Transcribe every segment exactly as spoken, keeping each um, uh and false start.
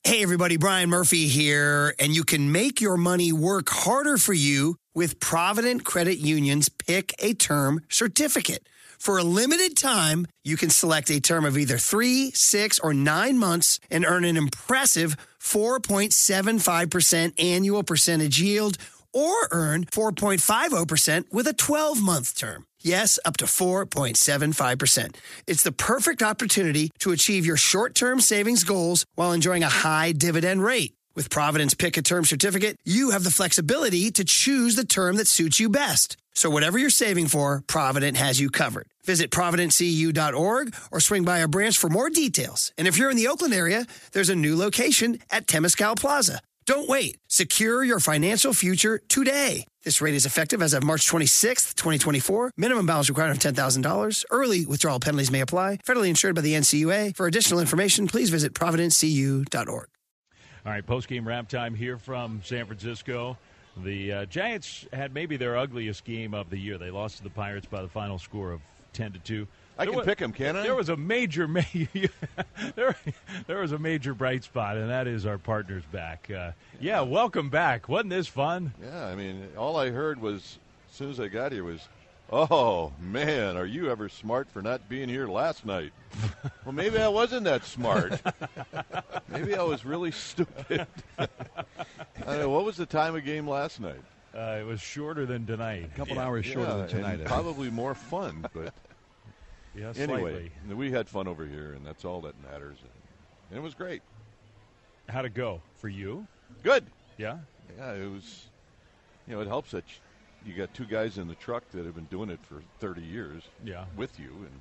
Hey, everybody, Brian Murphy here, and you can make your money work harder for you with Provident Credit Union's Pick a Term certificate. For a limited time, you can select a term of either three, six, or nine months and earn an impressive four point seven five percent annual percentage yield, or earn four point five zero percent with a twelve-month term. Yes, up to four point seven five percent. It's the perfect opportunity to achieve your short-term savings goals while enjoying a high dividend rate. With Provident's Pick a Term certificate, you have the flexibility to choose the term that suits you best. So whatever you're saving for, Provident has you covered. Visit provident c u dot org or swing by a branch for more details. And if you're in the Oakland area, there's a new location at Temescal Plaza. Don't wait. Secure your financial future today. This rate is effective as of March twenty-sixth, twenty twenty-four. Minimum balance required of ten thousand dollars. Early withdrawal penalties may apply. Federally insured by the N C U A. For additional information, please visit provident c u dot org. All right, post-game wrap time here from San Francisco. The uh, Giants had maybe their ugliest game of the year. They lost to the Pirates by the final score of ten to two. I there can was, pick them, can I? There was a major, ma- there, there was a major bright spot, and that is our partners back. Uh, yeah, welcome back. Wasn't this fun? Yeah, I mean, all I heard was, as soon as I got here, was, oh, man, are you ever smart for not being here last night? Well, maybe I wasn't that smart. Maybe I was really stupid. I don't know, what was the time of game last night? Uh, it was shorter than tonight. A couple yeah. hours shorter yeah, than tonight. And probably more fun, but yeah, anyway, we had fun over here, and that's all that matters. And it was great. How'd it go for you? Good. Yeah? Yeah, it was, you know, it helps that you, you got two guys in the truck that have been doing it for thirty years yeah. with you. And,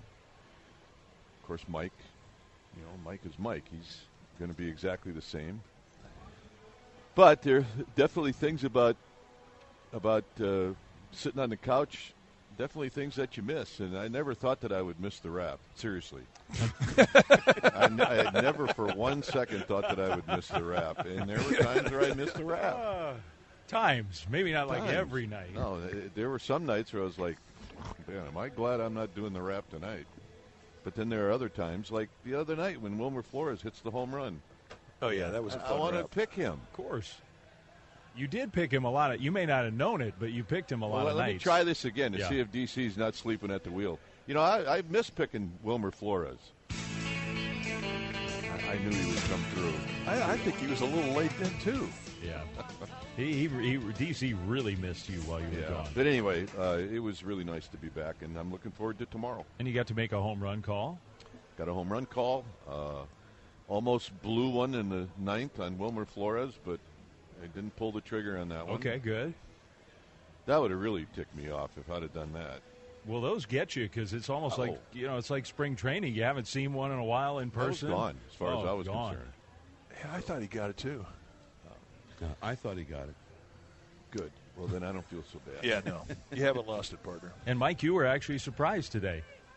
of course, Mike, you know, Mike is Mike. He's going to be exactly the same. But there are definitely things about about uh, sitting on the couch, definitely things that you miss. And I never thought that I would miss the rap. Seriously. I, n- I had never for one second thought that I would miss the rap. And there were times where I missed the rap. Uh, times. Maybe not times. like every night. No, there were some nights where I was like, man, am I glad I'm not doing the rap tonight? But then there are other times, like the other night when Wilmer Flores hits the home run. Oh, yeah, that was a fun I want to rap. pick him. Of course. You did pick him a lot. Of, you may not have known it, but you picked him a lot well, of let nights. Let me try this again to yeah. see if D C's not sleeping at the wheel. You know, I, I miss picking Wilmer Flores. I, I knew he would come through. I, I think he was a little late then, too. Yeah. he, he, he, D C really missed you while you were yeah. gone. But anyway, uh, it was really nice to be back, and I'm looking forward to tomorrow. And you got to make a home run call? Got a home run call. Uh, almost blew one in the ninth on Wilmer Flores, but I didn't pull the trigger on that one. Okay, good. That would have really ticked me off if I'd have done that. Well, those get you because it's almost oh. like, you know, it's like spring training. You haven't seen one in a while in person. That was gone, as far oh, as I was gone. concerned. Yeah, I thought he got it, too. Uh, I thought he got it. Good. Well, then I don't feel so bad. Yeah, no. You haven't lost it, partner. And, Mike, you were actually surprised today.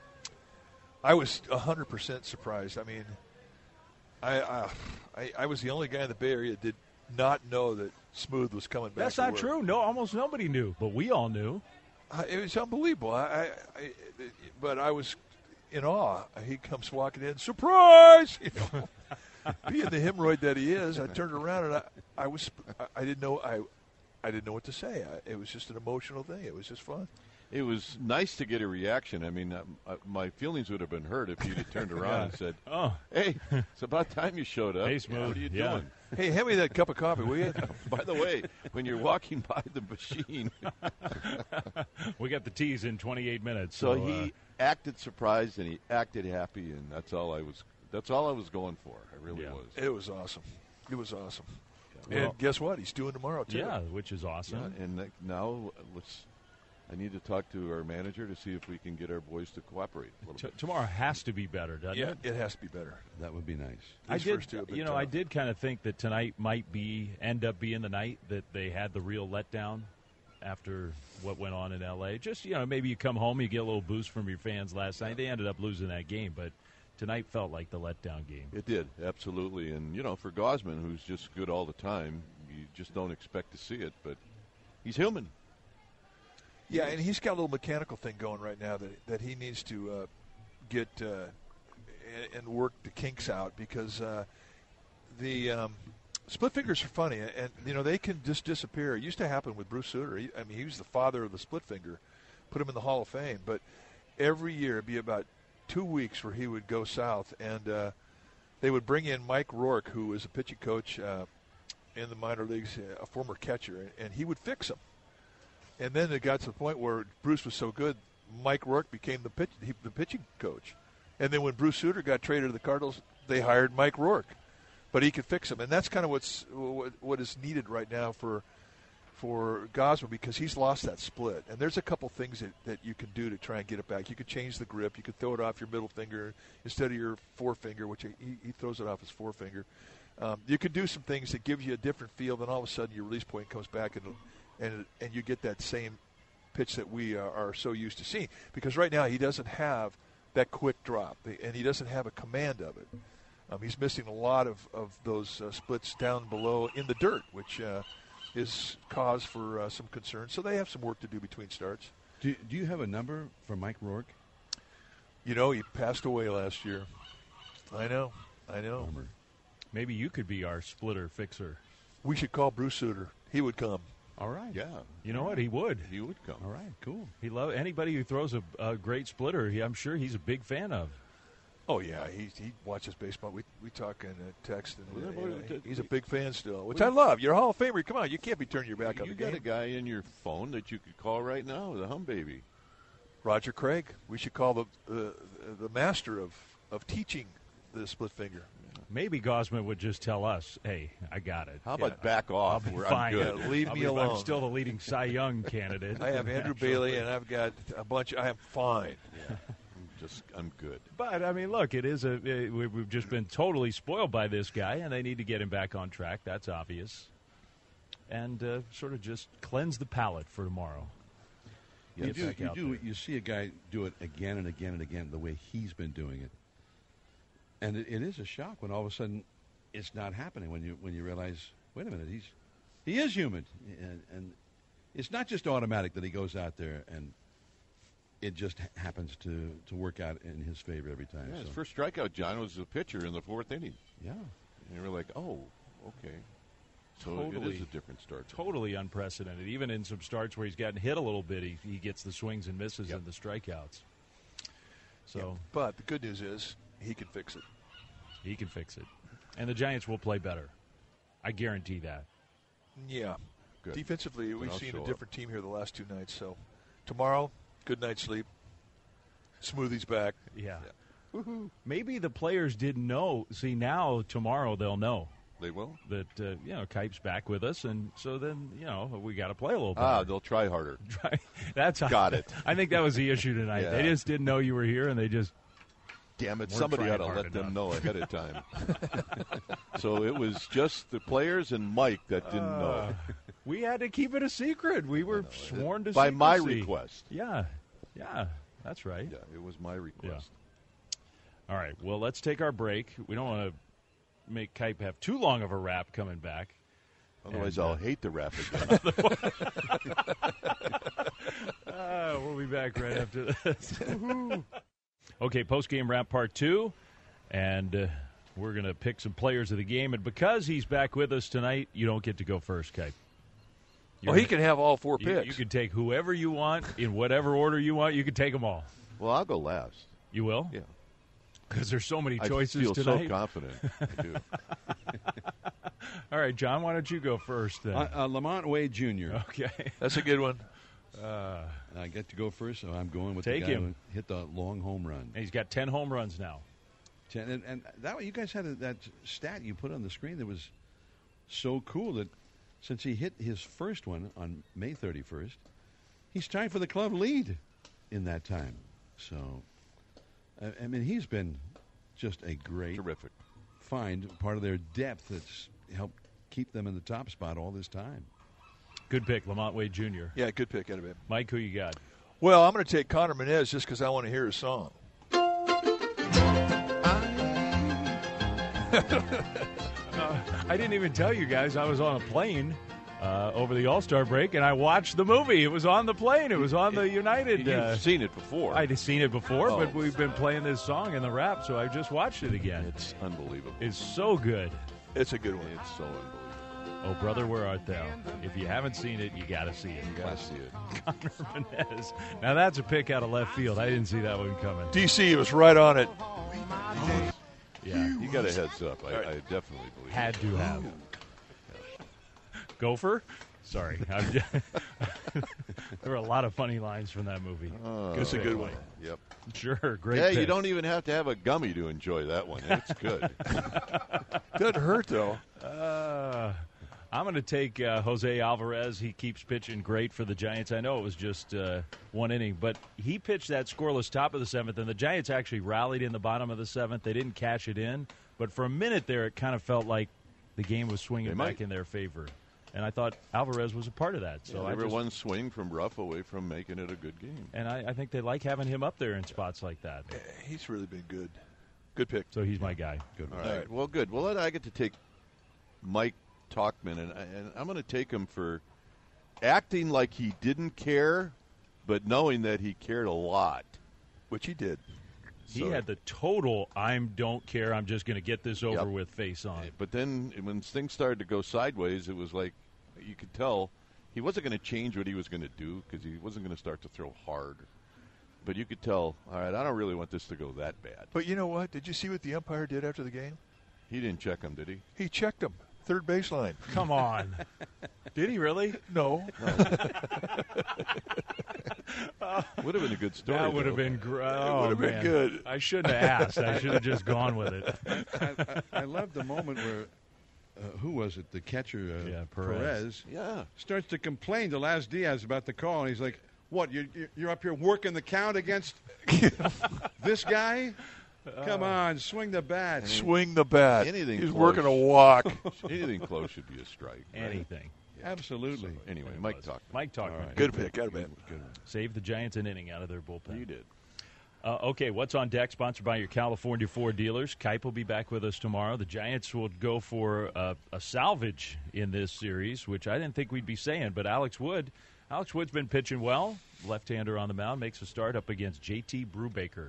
I was one hundred percent surprised. I mean, I, I I I was the only guy in the Bay Area that did not know that Smooth was coming back. That's to not work. true. No, almost nobody knew, but we all knew. Uh, it was unbelievable. I, I, I, but I was in awe. He comes walking in, surprise! You know, being the hemorrhoid that he is, I turned around and I, I was, I didn't know, I, I didn't know what to say. I, it was just an emotional thing. It was just fun. It was nice to get a reaction. I mean, uh, my feelings would have been hurt if you'd have turned around yeah. and said, "Oh, hey, it's about time you showed up. Hey, Smooth. What are you yeah. doing? Hey, hand me that cup of coffee, will you?" By the way, when you're walking by the machine, we got the teas in twenty-eight minutes. So, So, he uh, acted surprised and he acted happy, and that's all I was. That's all I was going for. I really Yeah. was. It was awesome. It was awesome. Yeah. And Well- guess what? He's doing tomorrow too. yeah, which is awesome. Yeah, and now let's. I need to talk to our manager to see if we can get our boys to cooperate a little T- bit. tomorrow has to be better, doesn't Yeah, it? it has to be better. That would be nice. I These did, first two have been you know, I tough. did kind of think that tonight might be end up being the night that they had the real letdown after what went on in L A. Just, you know, maybe you come home, you get a little boost from your fans last night. They ended up losing that game, but tonight felt like the letdown game. It did, absolutely. And, you know, for Gausman, who's just good all the time, you just don't expect to see it, but he's human. Yeah, and he's got a little mechanical thing going right now that that he needs to uh, get uh, and, and work the kinks out because uh, the um, split fingers are funny, and you know they can just disappear. It used to happen with Bruce Sutter. He, I mean, he was the father of the split finger, put him in the Hall of Fame. But every year it'd be about two weeks where he would go south, and uh, they would bring in Mike Rourke, who was a pitching coach uh, in the minor leagues, a former catcher, and he would fix him. And then it got to the point where Bruce was so good, Mike Rourke became the pitch, he, the pitching coach. And then when Bruce Sutter got traded to the Cardinals, they hired Mike Rourke, but he could fix him. And that's kind of what's what, what is needed right now for for Gausman, because he's lost that split. And there's a couple things that, that you can do to try and get it back. You could change the grip. You could throw it off your middle finger instead of your forefinger, which he, he throws it off his forefinger. Um, you can do some things that give you a different feel. Then all of a sudden your release point comes back and and and you get that same pitch that we are, are so used to seeing. Because right now he doesn't have that quick drop, and he doesn't have a command of it. Um, he's missing a lot of, of those uh, splits down below in the dirt, which uh, is cause for uh, some concern. So they have some work to do between starts. Do, do you have a number for Mike Rourke? You know, he passed away last year. I know. I know. Bummer. Maybe you could be our splitter fixer. We should call Bruce Sutter. He would come. All right. Yeah. You know what? He would. He would come. All right, cool. He love anybody who throws a, a great splitter. He, I'm sure he's a big fan of. Oh yeah, he he watches baseball. We we talk in uh, text, and uh, Well, you know, uh, he's a we- big fan still, which we- I love. You're a Hall of Famer. Come on, you can't be turning your back on You the got game. a guy in your phone that you could call right now, the hum baby. Roger Craig. We should call the the, the master of, of teaching the split finger. Maybe Gausman would just tell us, "Hey, I got it. How about Yeah. back off? I'll be where fine. I'm good. Yeah, leave I'll me be- alone. I'm still the leading Cy Young candidate. I have Andrew Bailey, and I've got a bunch. I am fine. I'm just, I'm good. But I mean, look, it is a. It, we- we've just been totally spoiled by this guy, and they need to get him back on track. That's obvious, and uh, sort of just cleanse the palate for tomorrow. You Get do, back you, out do there. you see a guy do it again and again and again the way he's been doing it. And it, it is a shock when all of a sudden it's not happening, when you when you realize, wait a minute, he's he is human. And, and it's not just automatic that he goes out there and it just ha- happens to, to work out in his favor every time. Yeah, his so, first strikeout, John, was a pitcher in the fourth inning. yeah. And you were like, oh, okay. So it Totally. is a different start. Totally unprecedented. Even in some starts where he's gotten hit a little bit, he, he gets the swings and misses Yep. and the strikeouts. So Yeah, but the good news is he can fix it. he can fix it. And the Giants will play better. I guarantee that. Yeah. Good. Defensively, we've I'll seen show a up. different team here the last two nights. So tomorrow, good night's sleep. Smoothie's back. Yeah. Woohoo. Maybe the players didn't know. See, now, tomorrow, they'll know They will? that, uh, you know, Kipe's back with us. And so then, you know, we got to play a little better. Ah, they'll try harder. Try- That's Got it. I think that was the issue tonight. Yeah. They just didn't know you were here, and they just Damn it, Weren't somebody trying ought to hard let them enough. know ahead of time. So it was just the players and Mike that didn't Uh, know. we had to keep it a secret. We were sworn to By my secrecy. request. Yeah, yeah, that's right. Yeah, it was my request. All right, well, let's take our break. We don't want to make Kipe have too long of a rap coming back. Otherwise, And, uh, I'll hate the rap again. Uh, we'll be back right after this. Woohoo. Okay, post-game wrap part two, and uh, we're going to pick some players of the game. And because he's back with us tonight, you don't get to go first, Kipe. Well, he can have all four You, picks. you can take whoever you want in whatever order you want. You can take them all. Well, I'll go last. You will? Yeah. Because there's so many I choices feel tonight. so confident. I do. All right, John, why don't you go first then? Uh, uh, Lamont Wade Junior okay. That's a good one. Uh, I get to go first, so I'm going with Take the guy him. who hit the long home run. and he's got ten home runs now. Ten, and, and that you guys had a, that stat you put on the screen that was so cool that since he hit his first one on May thirty-first, he's tied for the club lead in that time. So, I, I mean, he's been just a great Terrific. find, part of their depth that's helped keep them in the top spot all this time. Good pick, Lamont Wade Junior Yeah, good pick out of him. Mike, who you got? Well, I'm going to take Connor Menez just because I want to hear his song. I didn't even tell you guys I was on a plane uh, over the All-Star break, and I watched the movie. It was on the plane. It was on the United. You've Uh, seen it before. I'd seen it before, Oh. but we've been playing this song in the rap, so I just watched it again. It's unbelievable. It's so good. It's a good one. It's so unbelievable. Oh, brother, where art thou? If you haven't seen it, you got to see it. You got to see it. Connor Menez. Now, that's a pick out of left field. I didn't see that one coming. D C was right on it. Yeah, You got a heads up. I, I definitely believe had it. to have. Gopher? Sorry. I'm just, there were a lot of funny lines from that movie. Oh, It's a good one. Yep. Sure, great Yeah, pick. you don't even have to have a gummy to enjoy that one. It's good. Doesn't hurt, though. Uh, I'm going to take uh, Jose Alvarez. He keeps pitching great for the Giants. I know it was just uh, one inning, but he pitched that scoreless top of the seventh, and the Giants actually rallied in the bottom of the seventh. They didn't cash it in, but for a minute there, it kind of felt like the game was swinging They back might. in their favor. And I thought Alvarez was a part of that. So Yeah, I they were just, one swing from rough away from making it a good game. and I, I think they like having him up there in spots like that. He's really been good. Good pick. So he's my guy. Good All one. right. Well, good. Well, then I get to take Mike Tauchman, and, and I'm going to take him for acting like he didn't care, but knowing that he cared a lot. Which he did. He So- had the total I'm don't care, I'm just going to get this over Yep. with face on. But then when things started to go sideways, it was like you could tell he wasn't going to change what he was going to do because he wasn't going to start to throw hard. But you could tell, all right, I don't really want this to go that bad. But you know what? Did you see what the umpire did after the game? He didn't check him, did he? He checked him. Third baseline. Come on. Did he really? No. Would have been a good story. That would have though. been great. Oh, would have been man. good. I shouldn't have asked. I should have just gone with it. I, I, I love the moment where, uh, who was it? The catcher, uh, Yeah, Perez. Perez, Yeah. starts to complain to Laz Diaz about the call, and he's like, "What? You're, you're up here working the count against this guy? Come on, swing the bat." Swing the bat. Anything He's close. working a walk. Anything close should be a strike. right? Anything. Absolutely. Anyway, It Mike was. talked. Mike talked. All right. Good pick. Got a man. Good one. Saved the Giants an inning out of their bullpen. You did. Uh, okay, what's on deck? Sponsored by your California Ford dealers. Kipe will be back with us tomorrow. The Giants will go for uh, a salvage in this series, which I didn't think we'd be saying. But Alex Wood, Alex Wood's been pitching well. Left-hander on the mound, makes a start up against J T Brubaker.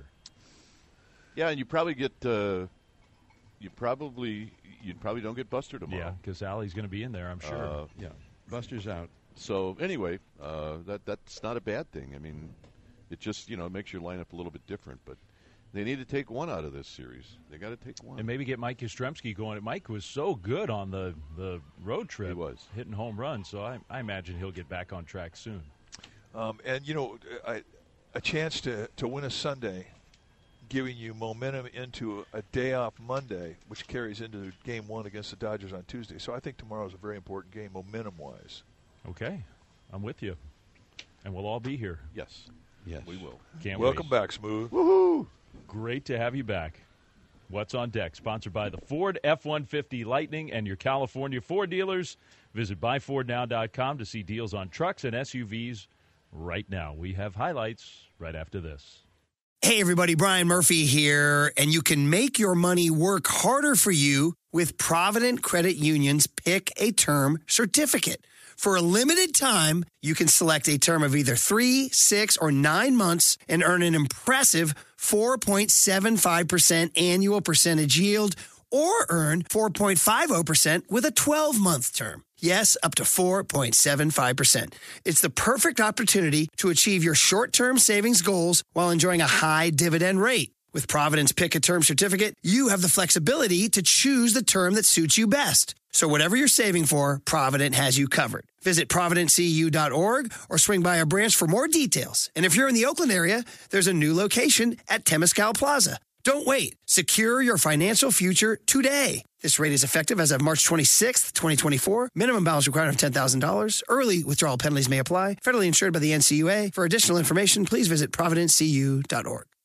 Yeah, and you probably get. Uh, you probably you probably don't get Buster tomorrow. Yeah, because Allie's going to be in there, I'm sure. Uh, Yeah, Buster's out. So anyway, uh, that that's not a bad thing. I mean, it just you know makes your lineup a little bit different. But they need to take one out of this series. They got to take one. And maybe get Mike Yastrzemski going. Mike was so good on the, the road trip. He was. Hitting home runs, so I, I imagine he'll get back on track soon. Um, and, you know, I, a chance to, to win a Sunday, giving you momentum into a, a day off Monday, which carries into game one against the Dodgers on Tuesday. So I think tomorrow is a very important game momentum-wise. Okay, I'm with you. And we'll all be here. yes, Yes, we will. Can't Welcome wait. back, Smooth. Woohoo! Great to have you back. What's on deck? Sponsored by the Ford F one fifty Lightning and your California Ford dealers. Visit buy ford now dot com to see deals on trucks and S U Vs right now. We have highlights right after this. Hey, everybody, Brian Murphy here, and you can make your money work harder for you with Provident Credit Union's Pick a Term certificate. For a limited time, you can select a term of either three, six, or nine months and earn an impressive four point seven five percent annual percentage yield, or earn four point five zero percent with a twelve-month term. Yes, up to four point seven five percent. It's the perfect opportunity to achieve your short-term savings goals while enjoying a high dividend rate. With Provident's Pick a Term certificate, you have the flexibility to choose the term that suits you best. So whatever you're saving for, Provident has you covered. Visit provident c u dot org or swing by our branch for more details. And if you're in the Oakland area, there's a new location at Temescal Plaza. Don't wait. Secure your financial future today. This rate is effective as of March twenty-sixth, twenty twenty-four. Minimum balance required of ten thousand dollars. Early withdrawal penalties may apply. Federally insured by the N C U A. For additional information, please visit provident c u dot org.